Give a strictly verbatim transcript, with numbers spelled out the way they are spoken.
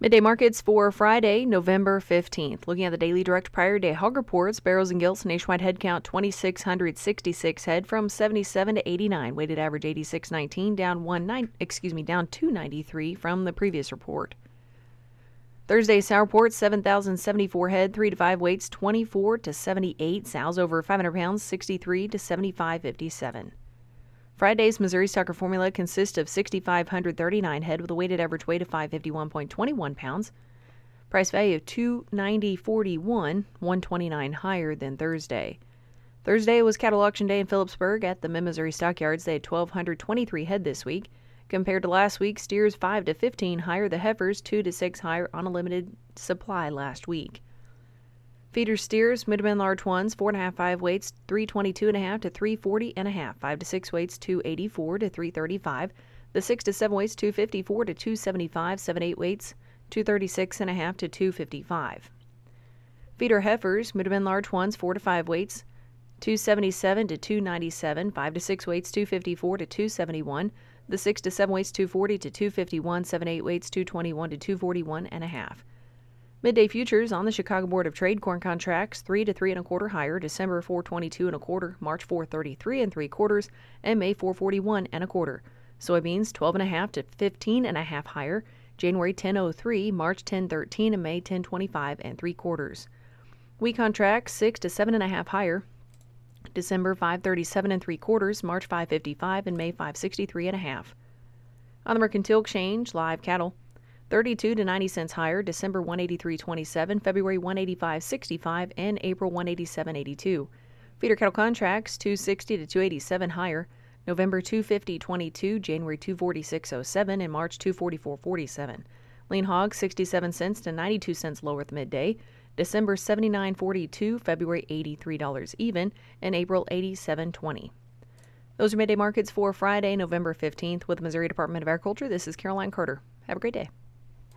Midday markets for Friday, November fifteenth. Looking at the daily direct prior day hog reports, barrels and gilts nationwide head count two thousand six hundred sixty-six head from seventy-seven to eighty-nine. Weighted average eighty-six nineteen, down one nine, excuse me, down two ninety-three from the previous report. Thursday sow reports seven thousand seventy-four head, three to five weights twenty-four to seventy-eight. Sows over five hundred pounds sixty-three to seventy-five fifty-seven. Friday's Missouri Stocker Formula consists of six thousand five hundred thirty-nine head with a weighted average weight of five hundred fifty-one point two one pounds. Price value of two ninety forty-one, one twenty-nine higher than Thursday. Thursday was cattle auction day in Phillipsburg at the Mid-Missouri Stockyards. They had one thousand two hundred twenty-three head this week. Compared to last week, steers five to fifteen higher, the heifers two to six higher on a limited supply last week. Feeder steers, mid and large ones, four and a half, five weights, three twenty-two and a half to three forty and a half, five to six weights, two eighty-four to three thirty-five. The six to seven weights, two fifty-four to two seventy-five, seven eight weights, two thirty-six and a half to two fifty-five. Feeder heifers, mid and large ones, four to five weights, two seventy-seven to two ninety-seven, five to six weights, two fifty-four to two seventy-one. The six to seven weights, two forty to two fifty-one, seven eight weights, two twenty-one to two forty-one and a half. Midday futures on the Chicago Board of Trade. Corn contracts three to three and a quarter higher. December four twenty-two and a quarter. March four thirty-three and three quarters, and May four forty-one and a quarter. Soybeans twelve and a half to fifteen and a half higher. January ten oh three, March ten thirteen, and May ten twenty-five and three quarters. Wheat contracts six to seven and a half higher. December five thirty-seven and three quarters. March five fifty-five, and May five sixty-three and a half. On the Mercantile Exchange, live cattle thirty-two to ninety cents higher. December one eighty-three twenty-seven, February one eighty-five sixty-five, and April one eighty-seven eighty-two. Feeder cattle contracts two sixty to two eighty-seven higher. November two fifty twenty-two, January two forty-six oh seven, and March two forty-four forty-seven. Lean hog sixty-seven cents to ninety-two cents lower at the midday. December seventy-nine forty-two, February eighty-three dollars even, and April eighty-seven twenty. Those are midday markets for Friday, November fifteenth with the Missouri Department of Agriculture. This is Caroline Carter. Have a great day.